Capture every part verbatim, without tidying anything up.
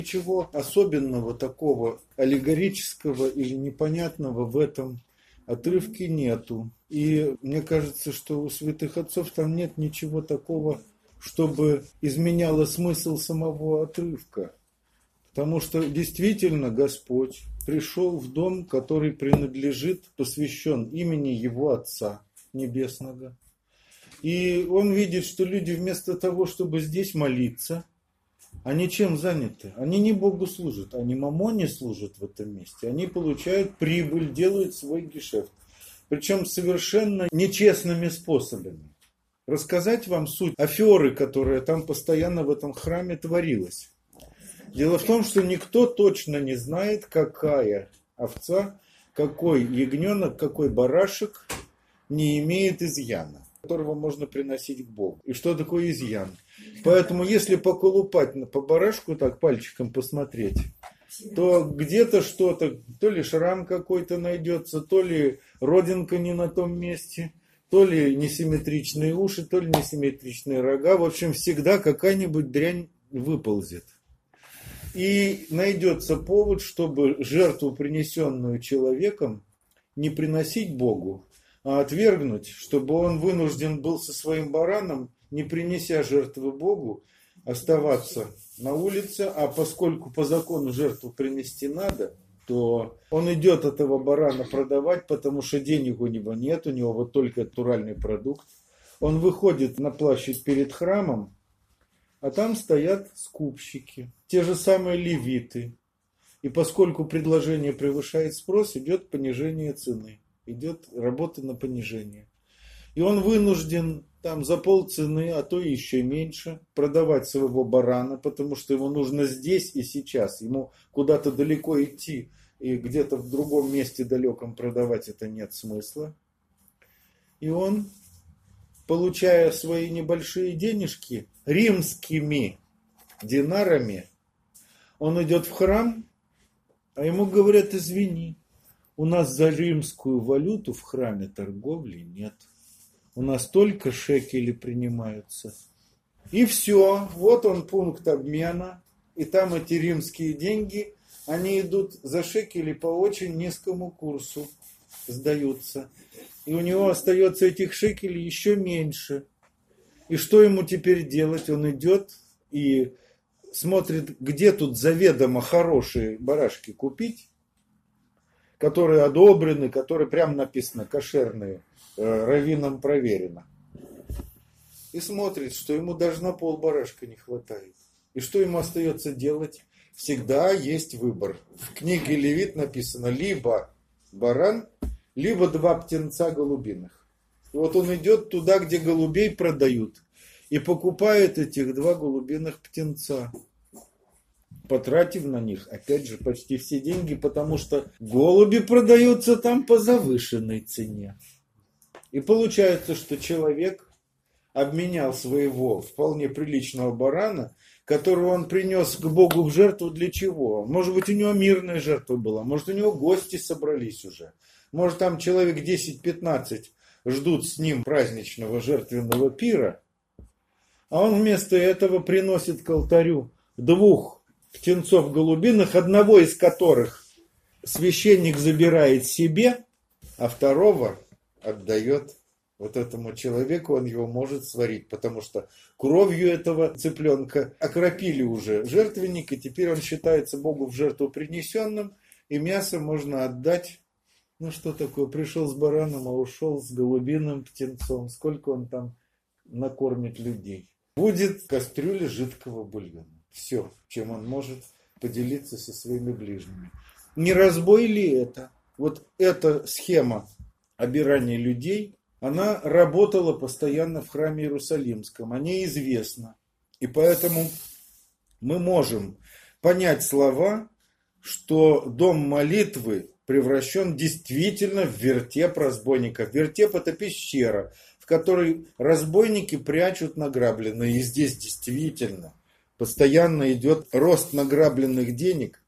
Ничего особенного такого аллегорического или непонятного в этом отрывке нету. И мне кажется, что у святых отцов там нет ничего такого, чтобы изменяло смысл самого отрывка. Потому что действительно Господь пришел в дом, который принадлежит, посвящен имени Его Отца Небесного. И Он видит, что люди вместо того, чтобы здесь молиться, они чем заняты? Они не Богу служат, они мамоне служат в этом месте. Они получают прибыль, делают свой гешефт. Причем совершенно нечестными способами. Рассказать вам суть аферы, которая там постоянно в этом храме творилась. Дело в том, что никто точно не знает, какая овца, какой ягненок, какой барашек не имеет изъяна, которого можно приносить к Богу. И что такое изъян? Поэтому, если поколупать по барашку, так пальчиком посмотреть, то где-то что-то, то ли шрам какой-то найдется, то ли родинка не на том месте, то ли несимметричные уши, то ли несимметричные рога. В общем, всегда какая-нибудь дрянь выползет. И найдется повод, чтобы жертву, принесенную человеком, не приносить Богу, а отвергнуть, чтобы он вынужден был со своим бараном, не принеся жертвы Богу, оставаться на улице, а поскольку по закону жертву принести надо, то он идет этого барана продавать, потому что денег у него нет, у него вот только натуральный продукт. Он выходит на площадь перед храмом, а там стоят скупщики, те же самые левиты. И поскольку предложение превышает спрос, идет понижение цены, идет работа на понижение. И он вынужден там за полцены, а то и еще меньше, продавать своего барана, потому что ему нужно здесь и сейчас. Ему куда-то далеко идти и где-то в другом месте далеком продавать это нет смысла. И он, получая свои небольшие денежки римскими динарами, он идет в храм, а ему говорят: извини, у нас за римскую валюту в храме торговли нет. У нас только шекели принимаются. И все, вот он пункт обмена. И там эти римские деньги, они идут за шекели по очень низкому курсу, сдаются. И у него остается этих шекелей еще меньше. И что ему теперь делать? Он идет и смотрит, где тут заведомо хорошие барашки купить, которые одобрены, которые прям написано кошерные, раввином проверено. И смотрит, что ему даже на пол барашка не хватает. И что ему остается делать? Всегда есть выбор. В книге Левит написано либо баран, либо два птенца голубиных. И вот он идет туда, где голубей продают, и покупает этих два голубиных птенца, потратив на них, опять же, почти все деньги, потому что голуби продаются там по завышенной цене. И получается, что человек обменял своего вполне приличного барана, которого он принес к Богу в жертву для чего? Может быть, у него мирная жертва была, может, у него гости собрались уже, может, там человек десять-пятнадцать ждут с ним праздничного жертвенного пира, а он вместо этого приносит к алтарю двух птенцов голубиных, одного из которых священник забирает себе, а второго отдает вот этому человеку, он его может сварить, потому что кровью этого цыпленка окропили уже жертвенник, и теперь он считается Богу в жертву принесенным, и мясо можно отдать. Ну что такое, пришел с бараном, а ушел с голубиным птенцом, сколько он там накормит людей. Будет кастрюля жидкого бульона. Все, чем он может поделиться со своими ближними. Не разбой ли это? Вот эта схема обирания людей, она работала постоянно в храме Иерусалимском, о ней известно. И поэтому мы можем понять слова, что дом молитвы превращен действительно в вертеп разбойников. Вертеп — это пещера, в которой разбойники прячут награбленное. И здесь действительно постоянно идет рост награбленных денег.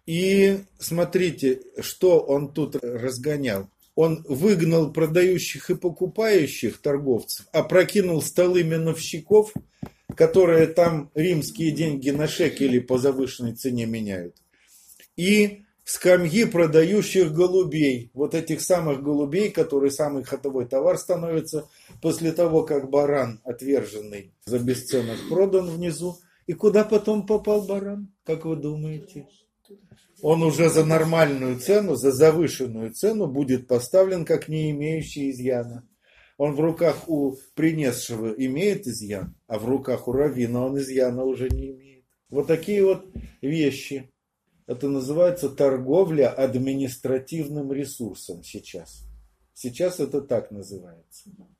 И смотрите, что он тут разгонял. Он выгнал продающих и покупающих торговцев, опрокинул столы миновщиков которые там римские деньги на шекели по завышенной цене меняют. И скамьи продающих голубей. Вот этих самых голубей, которые самый ходовой товар становится после того, как баран отверженный за бесценок продан внизу. И куда потом попал баран, как вы думаете? Он уже за нормальную цену, за завышенную цену будет поставлен как не имеющий изъяна. Он в руках у принесшего имеет изъян, а в руках у раввина он изъяна уже не имеет. Вот такие вот вещи. Это называется торговля административным ресурсом сейчас. Сейчас это так называется.